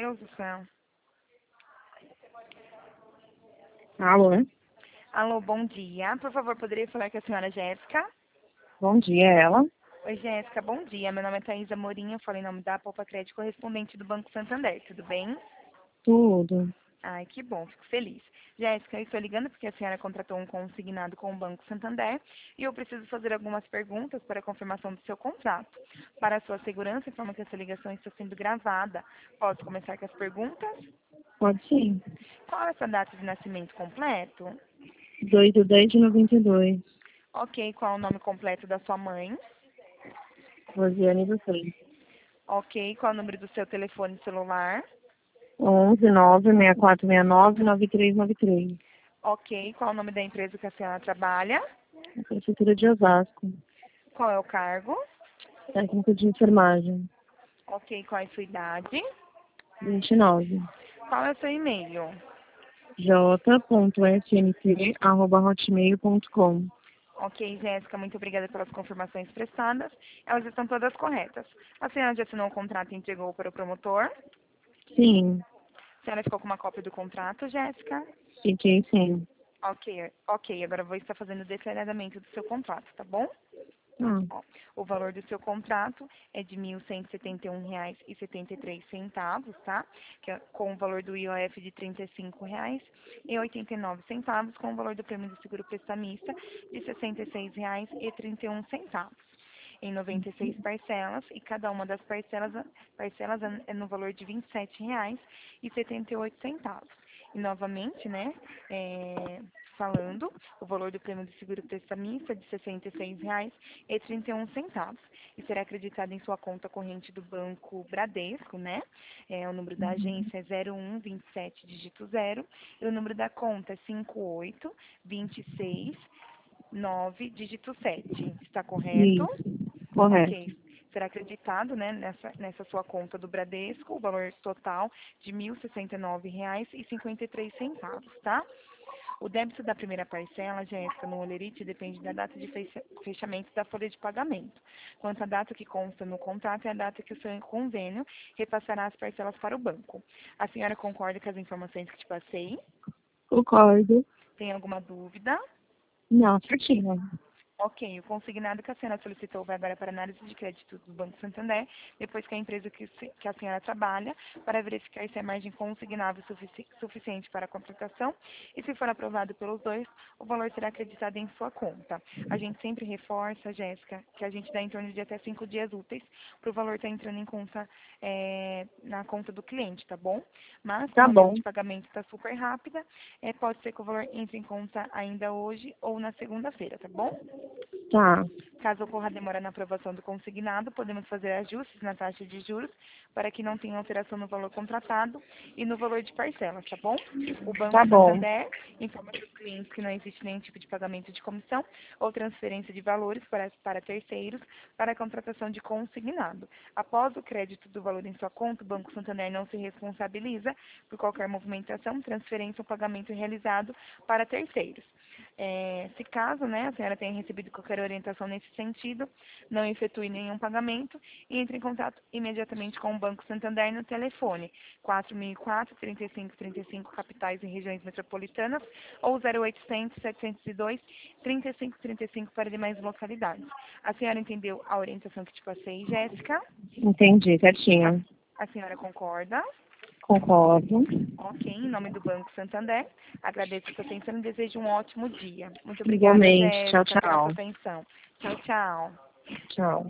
Deus do céu. Alô? Alô, bom dia. Por favor, poderia falar com a senhora Jéssica? Bom dia, ela. Oi, Jéssica, bom dia. Meu nome é Thaisa Morinho, eu falo em nome da Poupa Crédito correspondente do Banco Santander, tudo bem? Tudo. Ai, que bom, fico feliz. Jéssica, eu estou ligando porque a senhora contratou um consignado com o Banco Santander e eu preciso fazer algumas perguntas para a confirmação do seu contrato. Para a sua segurança, informo que essa ligação está sendo gravada. Posso começar com as perguntas? Pode sim. Qual é a sua data de nascimento completo? 2/10/92. Ok, qual é o nome completo da sua mãe? Rosiane do Freire. Ok, qual é o número do seu telefone celular? 11 964699393. Ok, qual é o nome da empresa que a senhora trabalha? A Prefeitura de Osasco. Qual é o cargo? Técnico de enfermagem. Ok, qual é a sua idade? 29. Qual é o seu e-mail? j.smt@hotmail.com. Ok, Jéssica, muito obrigada pelas confirmações prestadas. Elas estão todas corretas. A senhora já assinou o contrato e entregou para o promotor? Sim, A senhora ficou com uma cópia do contrato, Jéssica? fiquei sim. Ok, agora eu vou estar fazendo o detalhamento do seu contrato, tá bom? Ah, Ó, o valor do seu contrato é de R$ 1.171,73, tá? Que é com o valor do IOF de R$ 35,89, com o valor do prêmio do seguro prestamista de R$ 66,31. Em 96 parcelas, e cada uma das parcelas é no valor de R$ 27,78. E novamente, né, falando, o valor do prêmio do seguro prestamista é de R$ 66,31. E será acreditado em sua conta corrente do Banco Bradesco, né? O número da agência é 0127 dígito 0, e o número da conta é 58269 dígito 7. Está correto? isso. Correto. Ok. Será acreditado, né, nessa sua conta do Bradesco, o valor total de R$ 1.069,53, tá? O débito da primeira parcela, Jéssica, no Olerite, depende da data de fechamento da folha de pagamento. Quanto à data que consta no contrato, é a data que o seu convênio repassará as parcelas para o banco. A senhora concorda com as informações que te passei? Concordo. Tem alguma dúvida? Não, certinho. Ok, o consignado que a senhora solicitou vai agora para análise de crédito do Banco Santander, depois que a empresa que a senhora trabalha, para verificar se a margem consignável suficiente para a contratação, e se for aprovado pelos dois, o valor será acreditado em sua conta. A gente sempre reforça, Jéssica, que a gente dá em torno de até 5 dias úteis para o valor estar entrando em conta, na conta do cliente, tá bom? Mas, Tá como a mesa bom. de pagamento está super rápida, pode ser que o valor entre em conta ainda hoje ou na segunda-feira, tá bom? Tá. Caso ocorra demora na aprovação do consignado, podemos fazer ajustes na taxa de juros para que não tenha alteração no valor contratado e no valor de parcelas, tá bom? O Tá Banco bom. Santander informa seus clientes que não existe nenhum tipo de pagamento de comissão ou transferência de valores para terceiros para a contratação de consignado. Após o crédito do valor em sua conta, o Banco Santander não se responsabiliza por qualquer movimentação, transferência ou pagamento realizado para terceiros. Se caso, né, a senhora tenha recebido qualquer orientação nesse sentido, não efetue nenhum pagamento e entre em contato imediatamente com o Banco Santander no telefone 4004-3535, capitais e regiões metropolitanas, ou 0800-702-3535 para demais localidades. A senhora entendeu a orientação que te passei, Jéssica? Entendi, A, certinho. a senhora concorda? Concordo. Ok, em nome do Banco Santander, agradeço a sua atenção e desejo um ótimo dia. Muito obrigada, Igualmente. Tchau, Jéssica, pela sua tchau. atenção. Tchau, tchau. Tchau.